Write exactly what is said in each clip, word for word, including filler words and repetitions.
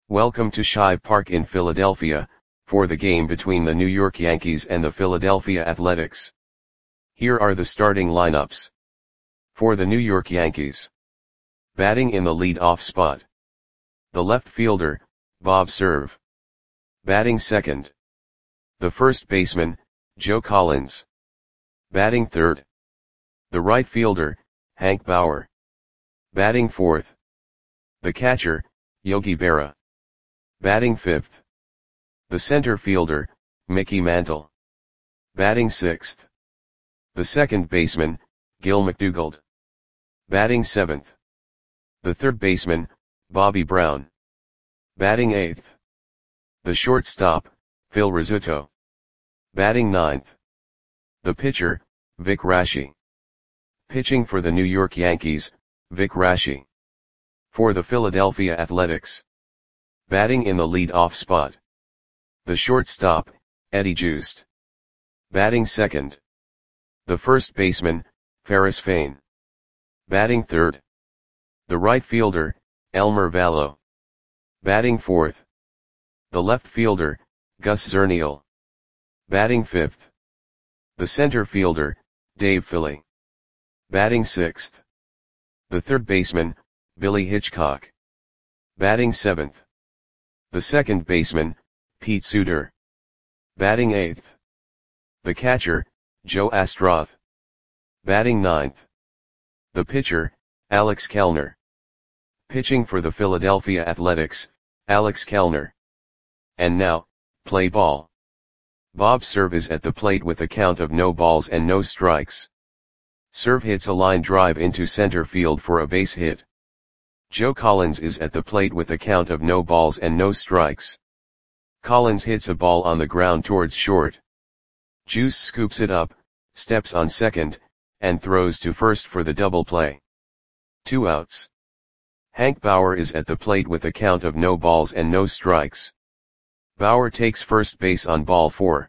Welcome to Shibe Park in Philadelphia, for the game between the New York Yankees and the Philadelphia Athletics. Here are the starting lineups. For the New York Yankees. Batting in the lead-off spot. The left fielder, Bob Cerv. Batting second. The first baseman, Joe Collins. Batting third. The right fielder, Hank Bauer. Batting fourth. The catcher, Yogi Berra. Batting fifth. The center fielder, Mickey Mantle. Batting sixth. The second baseman, Gil McDougald. Batting seventh. The third baseman, Bobby Brown. Batting eighth. The shortstop, Phil Rizzuto. Batting ninth. The pitcher, Vic Raschi. Pitching for the New York Yankees, Vic Raschi. For the Philadelphia Athletics. Batting in the lead-off spot. The shortstop, Eddie Joost. Batting second. The first baseman, Ferris Fain. Batting third. The right fielder, Elmer Valo. Batting fourth. The left fielder, Gus Zernial. Batting fifth. The center fielder, Dave Philly. Batting sixth. The third baseman, Billy Hitchcock. Batting seventh. The second baseman, Pete Suter. Batting eighth. The catcher, Joe Astroth. Batting ninth. The pitcher, Alex Kellner. Pitching for the Philadelphia Athletics, Alex Kellner. And now, play ball. Bob Cerv is at the plate with a count of no balls and no strikes. Cerv hits a line drive into center field for a base hit. Joe Collins is at the plate with a count of no balls and no strikes. Collins hits a ball on the ground towards short. Juice scoops it up, steps on second, and throws to first for the double play. Two outs. Hank Bauer is at the plate with a count of no balls and no strikes. Bauer takes first base on ball four.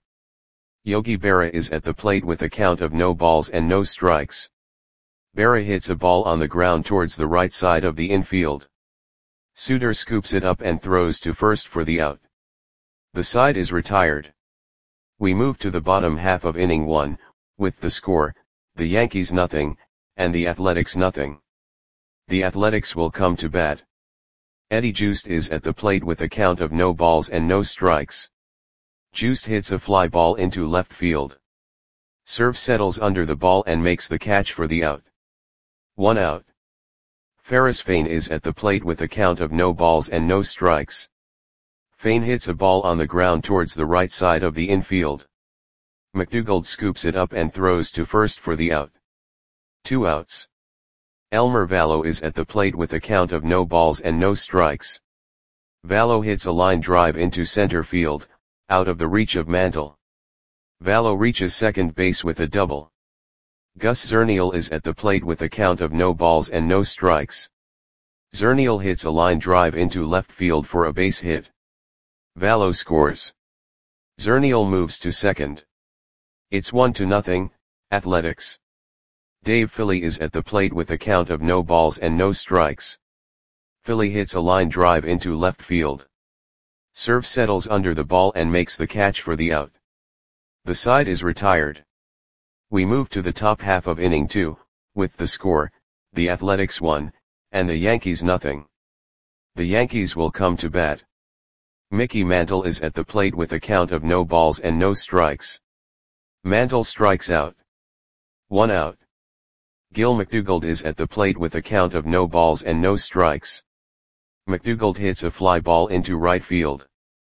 Yogi Berra is at the plate with a count of no balls and no strikes. Berra hits a ball on the ground towards the right side of the infield. Suter scoops it up and throws to first for the out. The side is retired. We move to the bottom half of inning one, with the score, the Yankees nothing, and the Athletics nothing. The Athletics will come to bat. Eddie Joost is at the plate with a count of no balls and no strikes. Joost hits a fly ball into left field. Cerv settles under the ball and makes the catch for the out. One out. Ferris Fain is at the plate with a count of no balls and no strikes. Fain hits a ball on the ground towards the right side of the infield. McDougald scoops it up and throws to first for the out. Two outs. Elmer Valo is at the plate with a count of no balls and no strikes. Valo hits a line drive into center field, out of the reach of Mantle. Valo reaches second base with a double. Gus Zernial is at the plate with a count of no balls and no strikes. Zernial hits a line drive into left field for a base hit. Valo scores. Zernial moves to second. It's one to nothing, Athletics. Dave Philly is at the plate with a count of no balls and no strikes. Philly hits a line drive into left field. Cerv settles under the ball and makes the catch for the out. The side is retired. We move to the top half of inning two, with the score, the Athletics one, and the Yankees nothing. The Yankees will come to bat. Mickey Mantle is at the plate with a count of no balls and no strikes. Mantle strikes out. One out. Gil McDougald is at the plate with a count of no balls and no strikes. McDougald hits a fly ball into right field.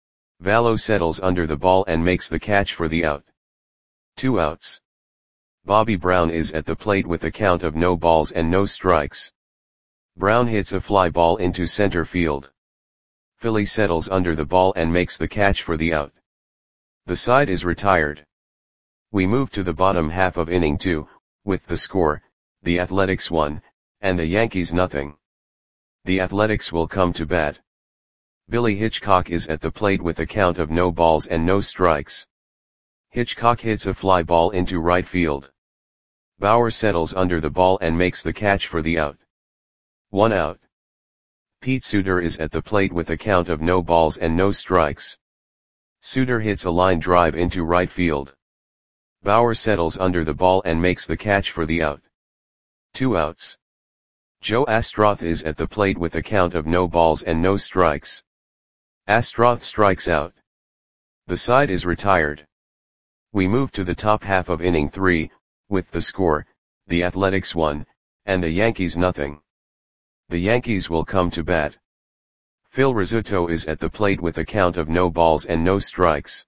Valo settles under the ball and makes the catch for the out. Two outs. Bobby Brown is at the plate with a count of no balls and no strikes. Brown hits a fly ball into center field. Philly settles under the ball and makes the catch for the out. The side is retired. We move to the bottom half of inning two, with the score, the Athletics one, and the Yankees nothing. The Athletics will come to bat. Billy Hitchcock is at the plate with a count of no balls and no strikes. Hitchcock hits a fly ball into right field. Bauer settles under the ball and makes the catch for the out. One out. Pete Suter is at the plate with a count of no balls and no strikes. Suter hits a line drive into right field. Bauer settles under the ball and makes the catch for the out. Two outs. Joe Astroth is at the plate with a count of no balls and no strikes. Astroth strikes out. The side is retired. We move to the top half of inning three, with the score, the Athletics one, and the Yankees nothing. The Yankees will come to bat. Phil Rizzuto is at the plate with a count of no balls and no strikes.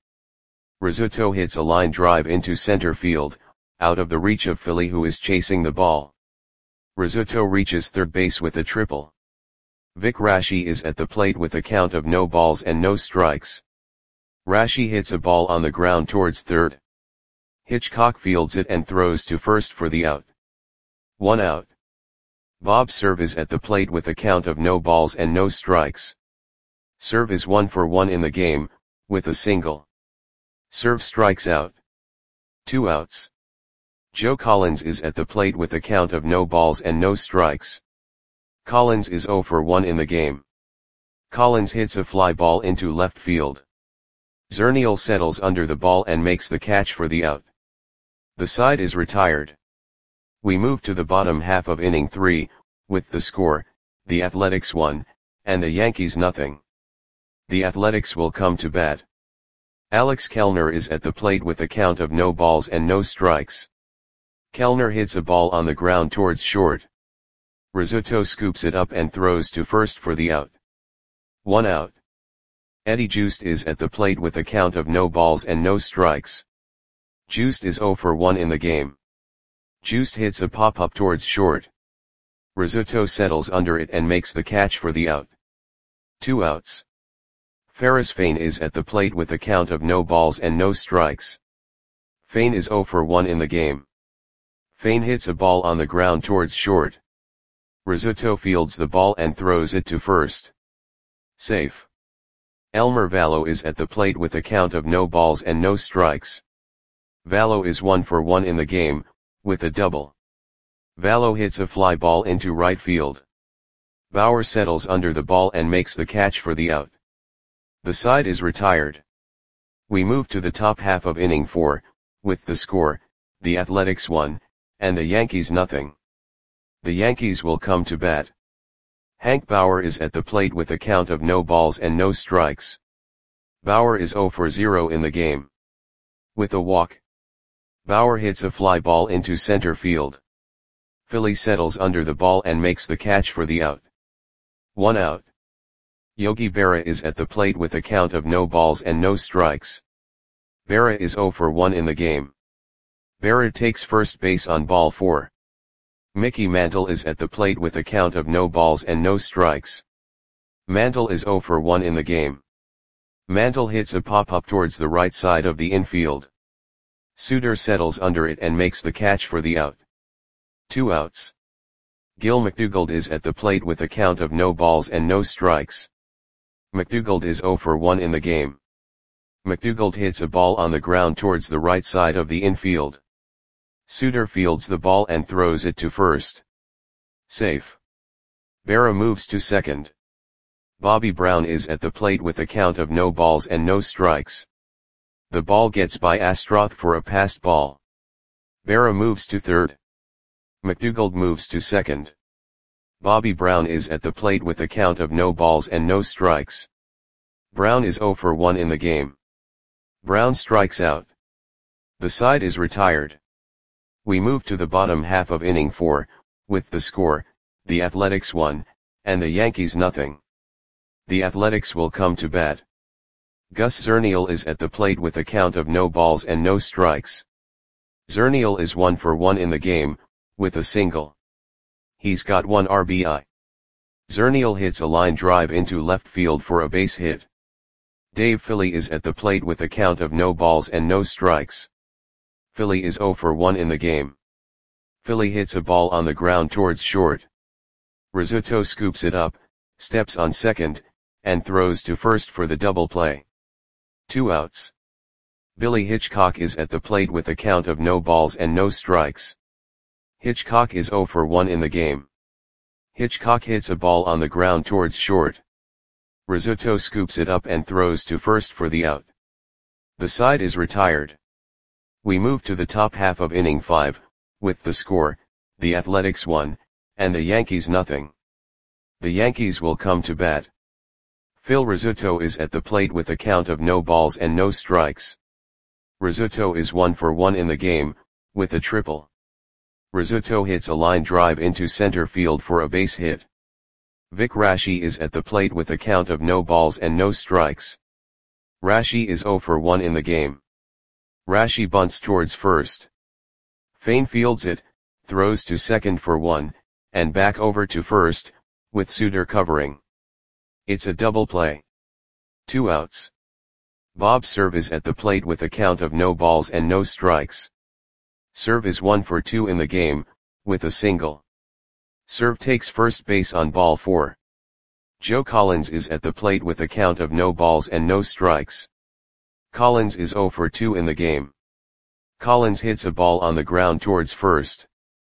Rizzuto hits a line drive into center field, out of the reach of Philly, who is chasing the ball. Rizzuto reaches third base with a triple. Vic Raschi is at the plate with a count of no balls and no strikes. Raschi hits a ball on the ground towards third. Hitchcock fields it and throws to first for the out. One out. Bob Cerv is at the plate with a count of no balls and no strikes. Cerv is one for one in the game, with a single. Cerv strikes out. Two outs. Joe Collins is at the plate with a count of no balls and no strikes. Collins is zero for one in the game. Collins hits a fly ball into left field. Zernial settles under the ball and makes the catch for the out. The side is retired. We move to the bottom half of inning three, with the score, the Athletics one, and the Yankees nothing. The Athletics will come to bat. Alex Kellner is at the plate with a count of no balls and no strikes. Kellner hits a ball on the ground towards short. Rizzuto scoops it up and throws to first for the out. One out. Eddie Joost is at the plate with a count of no balls and no strikes. Joost is zero for one in the game. Joost hits a pop-up towards short. Rizzuto settles under it and makes the catch for the out. Two outs. Ferris Fain is at the plate with a count of no balls and no strikes. Fain is zero for one in the game. Fain hits a ball on the ground towards short. Rizzuto fields the ball and throws it to first. Safe. Elmer Vallo is at the plate with a count of no balls and no strikes. Vallo is one for one in the game, with a double. Vallo hits a fly ball into right field. Bauer settles under the ball and makes the catch for the out. The side is retired. We move to the top half of inning four, with the score, the Athletics one, and the Yankees nothing. The Yankees will come to bat. Hank Bauer is at the plate with a count of no balls and no strikes. Bauer is zero for zero in the game. With a walk. Bauer hits a fly ball into center field. Philly settles under the ball and makes the catch for the out. One out. Yogi Berra is at the plate with a count of no balls and no strikes. Berra is zero for one in the game. Berra takes first base on ball four. Mickey Mantle is at the plate with a count of no balls and no strikes. Mantle is zero for one in the game. Mantle hits a pop-up towards the right side of the infield. Suter settles under it and makes the catch for the out. Two outs. Gil McDougald is at the plate with a count of no balls and no strikes. McDougald is zero for one in the game. McDougald hits a ball on the ground towards the right side of the infield. Suter fields the ball and throws it to first. Safe. Berra moves to second. Bobby Brown is at the plate with a count of no balls and no strikes. The ball gets by Astroth for a passed ball. Berra moves to third. McDougald moves to second. Bobby Brown is at the plate with a count of no balls and no strikes. Brown is zero for one in the game. Brown strikes out. The side is retired. We move to the bottom half of inning four, with the score, the Athletics one, and the Yankees nothing. The Athletics will come to bat. Gus Zernial is at the plate with a count of no balls and no strikes. Zernial is one for one in the game, with a single. He's got one R B I. Zernial hits a line drive into left field for a base hit. Dave Philly is at the plate with a count of no balls and no strikes. Philly is zero for one in the game. Philly hits a ball on the ground towards short. Rizzuto scoops it up, steps on second, and throws to first for the double play. Two outs. Billy Hitchcock is at the plate with a count of no balls and no strikes. Hitchcock is zero for one in the game. Hitchcock hits a ball on the ground towards short. Rizzuto scoops it up and throws to first for the out. The side is retired. We move to the top half of inning five, with the score, the Athletics one, and the Yankees nothing. The Yankees will come to bat. Phil Rizzuto is at the plate with a count of no balls and no strikes. Rizzuto is one for one in the game, with a triple. Rizzuto hits a line drive into center field for a base hit. Vic Raschi is at the plate with a count of no balls and no strikes. Raschi is zero for one in the game. Raschi bunts towards first. Fain fields it, throws to second for one, and back over to first, with Suter covering. It's a double play. Two outs. Bob Cerv is at the plate with a count of no balls and no strikes. Cerv is one for two in the game, with a single. Cerv takes first base on ball four. Joe Collins is at the plate with a count of no balls and no strikes. Collins is zero for two in the game. Collins hits a ball on the ground towards first.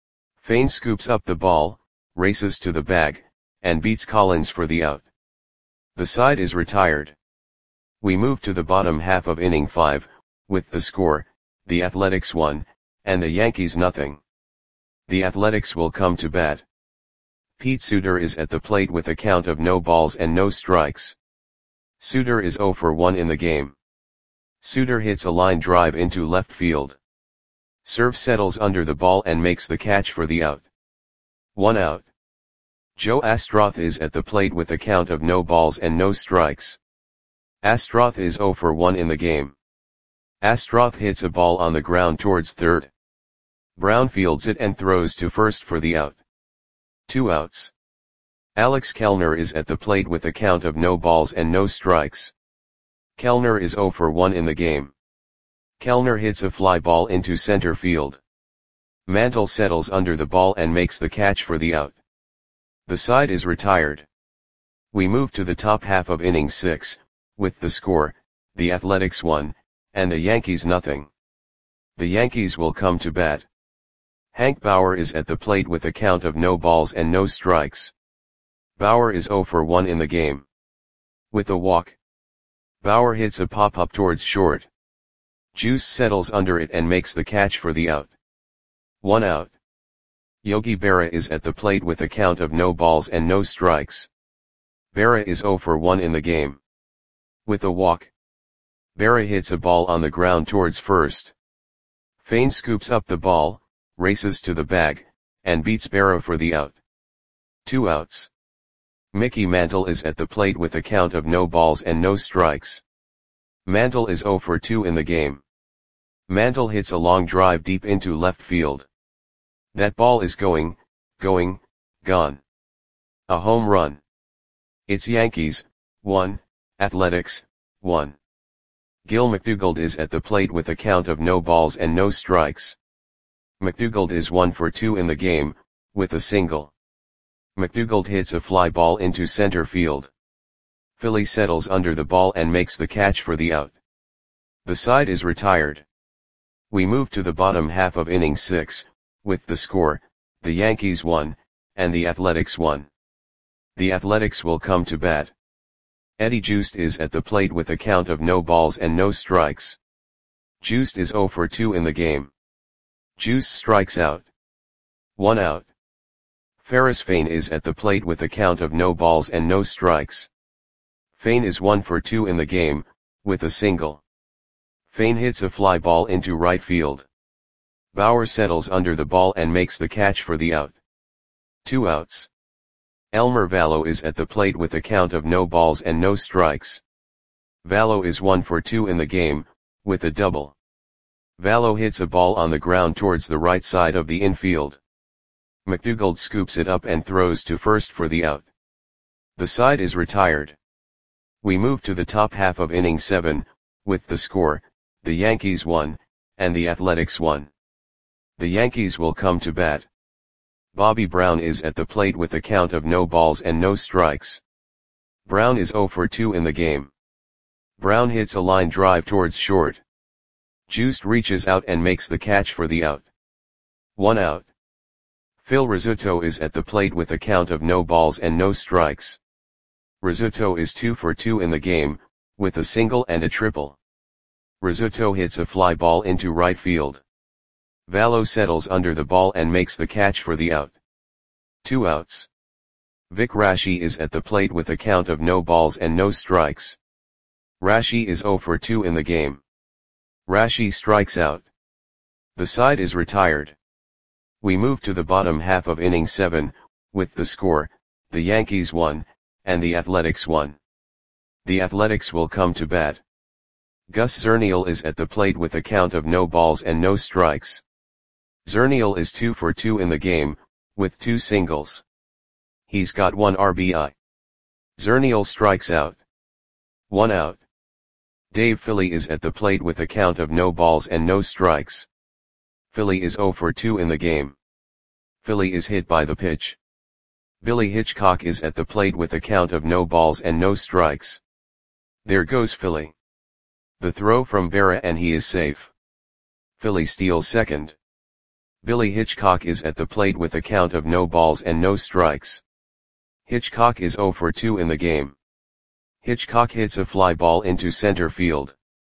Fain scoops up the ball, races to the bag, and beats Collins for the out. The side is retired. We move to the bottom half of inning five, with the score, the Athletics one, and the Yankees nothing. The Athletics will come to bat. Pete Suter is at the plate with a count of no balls and no strikes. Suter is zero for one in the game. Suter hits a line drive into left field. Cerv settles under the ball and makes the catch for the out. One out. Joe Astroth is at the plate with a count of no balls and no strikes. Astroth is zero for one in the game. Astroth hits a ball on the ground towards third. Brown fields it and throws to first for the out. Two outs. Alex Kellner is at the plate with a count of no balls and no strikes. Kellner is zero for one in the game. Kellner hits a fly ball into center field. Mantle settles under the ball and makes the catch for the out. The side is retired. We move to the top half of inning six, with the score, the Athletics one, and the Yankees nothing. The Yankees will come to bat. Hank Bauer is at the plate with a count of no balls and no strikes. Bauer is zero for one in the game. With a walk. Bauer hits a pop-up towards short. Juice settles under it and makes the catch for the out. One out. Yogi Berra is at the plate with a count of no balls and no strikes. Berra is zero for one in the game. With a walk. Berra hits a ball on the ground towards first. Fain scoops up the ball, races to the bag, and beats Berra for the out. Two outs. Mickey Mantle is at the plate with a count of no balls and no strikes. Mantle is zero for two in the game. Mantle hits a long drive deep into left field. That ball is going, going, gone. A home run. It's Yankees, one, Athletics, one. Gil McDougald is at the plate with a count of no balls and no strikes. McDougald is one for two in the game, with a single. McDougald hits a fly ball into center field. Philly settles under the ball and makes the catch for the out. The side is retired. We move to the bottom half of inning six, with the score, the Yankees one, and the Athletics one. The Athletics will come to bat. Eddie Joost is at the plate with a count of no balls and no strikes. Joost is zero for two in the game. Joost strikes out. One out. Ferris Fain is at the plate with a count of no balls and no strikes. Fain is one for two in the game, with a single. Fain hits a fly ball into right field. Bauer settles under the ball and makes the catch for the out. Two outs. Elmer Vallo is at the plate with a count of no balls and no strikes. Vallo is one for two in the game, with a double. Vallo hits a ball on the ground towards the right side of the infield. McDougald scoops it up and throws to first for the out. The side is retired. We move to the top half of inning seven, with the score, the Yankees one, and the Athletics one. The Yankees will come to bat. Bobby Brown is at the plate with a count of no balls and no strikes. Brown is zero for two in the game. Brown hits a line drive towards short. Joost reaches out and makes the catch for the out. One out. Phil Rizzuto is at the plate with a count of no balls and no strikes. Rizzuto is two for two in the game, with a single and a triple. Rizzuto hits a fly ball into right field. Vallo settles under the ball and makes the catch for the out. Two outs. Vic Raschi is at the plate with a count of no balls and no strikes. Raschi is zero for two in the game. Raschi strikes out. The side is retired. We move to the bottom half of inning seven, with the score, the Yankees won, and the Athletics won. The Athletics will come to bat. Gus Zernial is at the plate with a count of no balls and no strikes. Zernial is two for two in the game, with two singles. He's got one R B I. Zernial strikes out. One out. Dave Philly is at the plate with a count of no balls and no strikes. Philly is zero for two in the game. Philly is hit by the pitch. Billy Hitchcock is at the plate with a count of no balls and no strikes. There goes Philly. The throw from Berra and he is safe. Philly steals second. Billy Hitchcock is at the plate with a count of no balls and no strikes. Hitchcock is zero for two in the game. Hitchcock hits a fly ball into center field.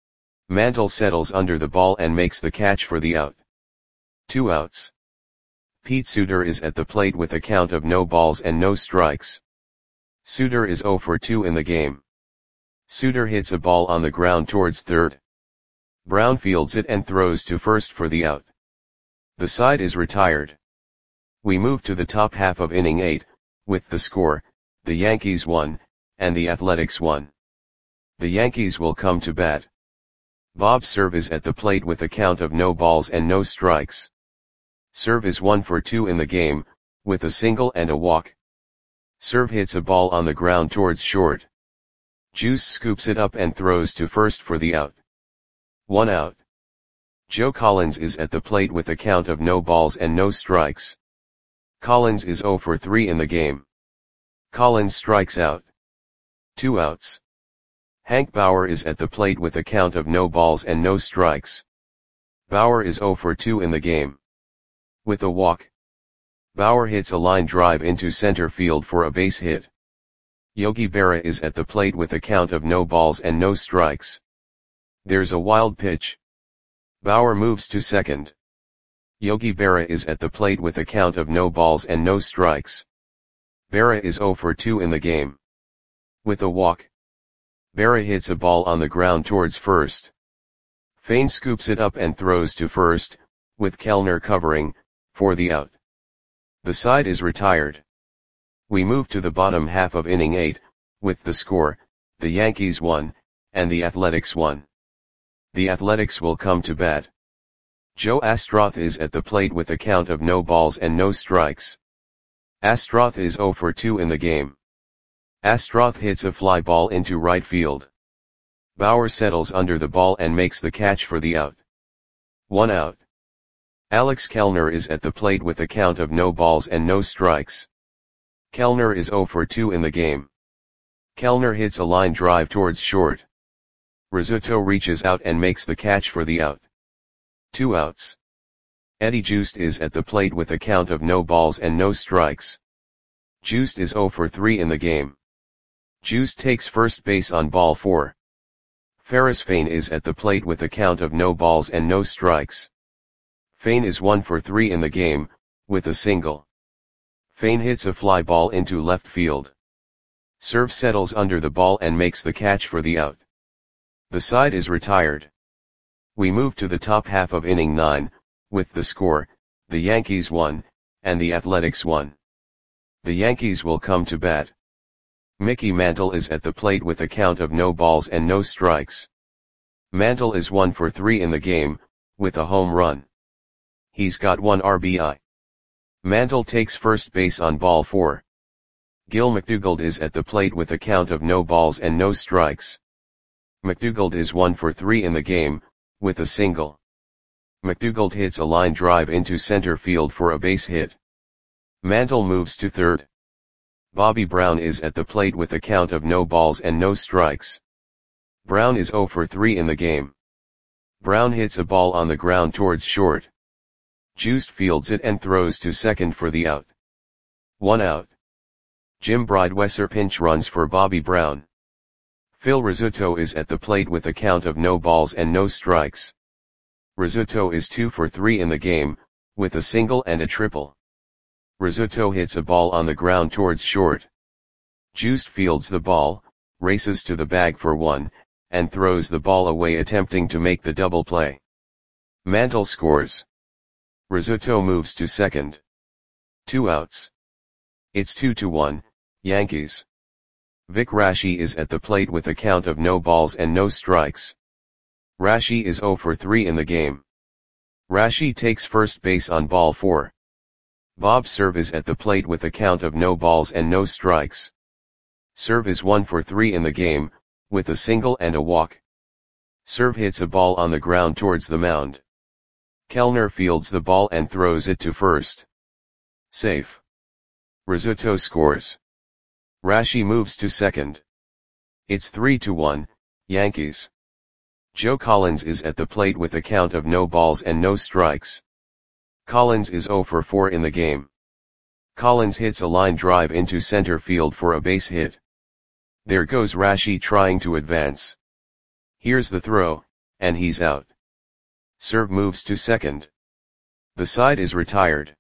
Mantle settles under the ball and makes the catch for the out. Two outs. Pete Suter is at the plate with a count of no balls and no strikes. Suter is zero for two in the game. Suter hits a ball on the ground towards third. Brown fields it and throws to first for the out. The side is retired. We move to the top half of inning eight, with the score, the Yankees won, and the Athletics won. The Yankees will come to bat. Bob Cerv is at the plate with a count of no balls and no strikes. Cerv is one for two in the game, with a single and a walk. Cerv hits a ball on the ground towards short. Juice scoops it up and throws to first for the out. One out. Joe Collins is at the plate with a count of no balls and no strikes. Collins is zero for three in the game. Collins strikes out. Two outs. Hank Bauer is at the plate with a count of no balls and no strikes. Bauer is zero for two in the game. With a walk. Bauer hits a line drive into center field for a base hit. Yogi Berra is at the plate with a count of no balls and no strikes. There's a wild pitch. Bauer moves to second. Yogi Berra is at the plate with a count of no balls and no strikes. Berra is zero for two in the game. With a walk. Berra hits a ball on the ground towards first. Fain scoops it up and throws to first, with Kellner covering, for the out. The side is retired. We move to the bottom half of inning eight, with the score, the Yankees won, and the Athletics won. The Athletics will come to bat. Joe Astroth is at the plate with a count of no balls and no strikes. Astroth is zero for two in the game. Astroth hits a fly ball into right field. Bauer settles under the ball and makes the catch for the out. One out. Alex Kellner is at the plate with a count of no balls and no strikes. Kellner is zero for two in the game. Kellner hits a line drive towards short. Rizzuto reaches out and makes the catch for the out. Two outs. Eddie Joost is at the plate with a count of no balls and no strikes. Joost is zero for three in the game. Joost takes first base on ball four. Ferris Fain is at the plate with a count of no balls and no strikes. Fain is one for three in the game, with a single. Fain hits a fly ball into left field. Cerv settles under the ball and makes the catch for the out. The side is retired. We move to the top half of inning nine, with the score, the Yankees won, and the Athletics won. The Yankees will come to bat. Mickey Mantle is at the plate with a count of no balls and no strikes. Mantle is one for three in the game, with a home run. He's got one R B I. Mantle takes first base on ball four. Gil McDougald is at the plate with a count of no balls and no strikes. McDougald is one for three in the game, with a single. McDougald hits a line drive into center field for a base hit. Mantle moves to third. Bobby Brown is at the plate with a count of no balls and no strikes. Brown is zero for three in the game. Brown hits a ball on the ground towards short. Juiced fields it and throws to second for the out. One out. Jim Bridewesser pinch runs for Bobby Brown. Phil Rizzuto is at the plate with a count of no balls and no strikes. Rizzuto is two for three in the game, with a single and a triple. Rizzuto hits a ball on the ground towards short. Juiced fields the ball, races to the bag for one, and throws the ball away attempting to make the double play. Mantle scores. Rizzuto moves to second. Two outs. It's two to one, Yankees. Vic Raschi is at the plate with a count of no balls and no strikes. Raschi is zero for three in the game. Raschi takes first base on ball four. Bob Cerv is at the plate with a count of no balls and no strikes. Cerv is one for three in the game, with a single and a walk. Cerv hits a ball on the ground towards the mound. Kellner fields the ball and throws it to first. Safe. Rizzuto scores. Raschi moves to second. It's three to one, Yankees. Joe Collins is at the plate with a count of no balls and no strikes. Collins is zero for four in the game. Collins hits a line drive into center field for a base hit. There goes Raschi trying to advance. Here's the throw, and he's out. Cerv moves to second. The side is retired.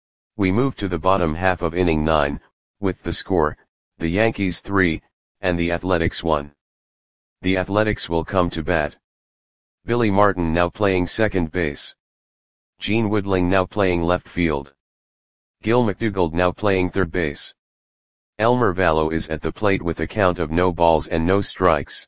We move to the bottom half of inning nine, with the score, the Yankees three, and the Athletics one. The Athletics will come to bat. Billy Martin now playing second base. Gene Woodling now playing left field. Gil McDougald now playing third base. Elmer Vallo is at the plate with a count of no balls and no strikes.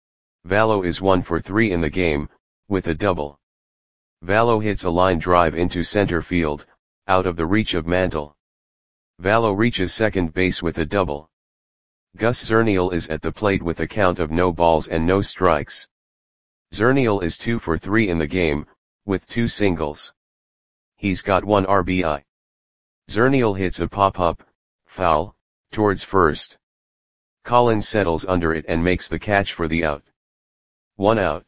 Vallo is one for three in the game, with a double. Vallo hits a line drive into center field, out of the reach of Mantle. Vallo reaches second base with a double. Gus Zernial is at the plate with a count of no balls and no strikes. Zernial is two for three in the game, with two singles. He's got one R B I. Zernial hits a pop-up, foul, towards first. Collins settles under it and makes the catch for the out. One out.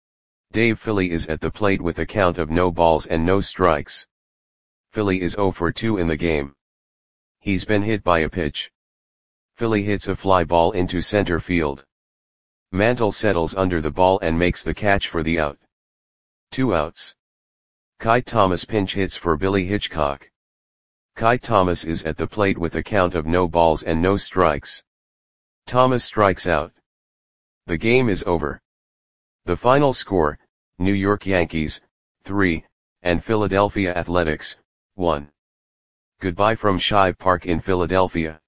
Dave Philly is at the plate with a count of no balls and no strikes. Philly is zero for two in the game. He's been hit by a pitch. Philly hits a fly ball into center field. Mantle settles under the ball and makes the catch for the out. Two outs. Kai Thomas pinch hits for Billy Hitchcock. Kai Thomas is at the plate with a count of no balls and no strikes. Thomas strikes out. The game is over. The final score, New York Yankees, three, and Philadelphia Athletics, one. Goodbye from Shive Park in Philadelphia.